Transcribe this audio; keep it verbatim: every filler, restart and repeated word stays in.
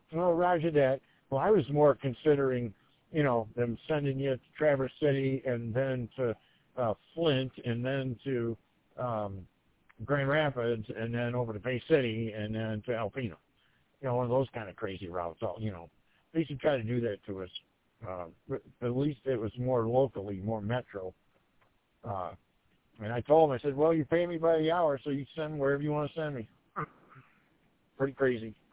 well, Roger that. Well, I was more considering, you know, them sending you to Traverse City and then to uh, Flint and then to um, Grand Rapids and then over to Bay City and then to Alpena. You know, one of those kind of crazy routes. You know, they should try to do that to us. Uh, but at least it was more locally, more metro. Uh, and I told him, I said, well, you pay me by the hour, so you send wherever you want to send me. Pretty crazy.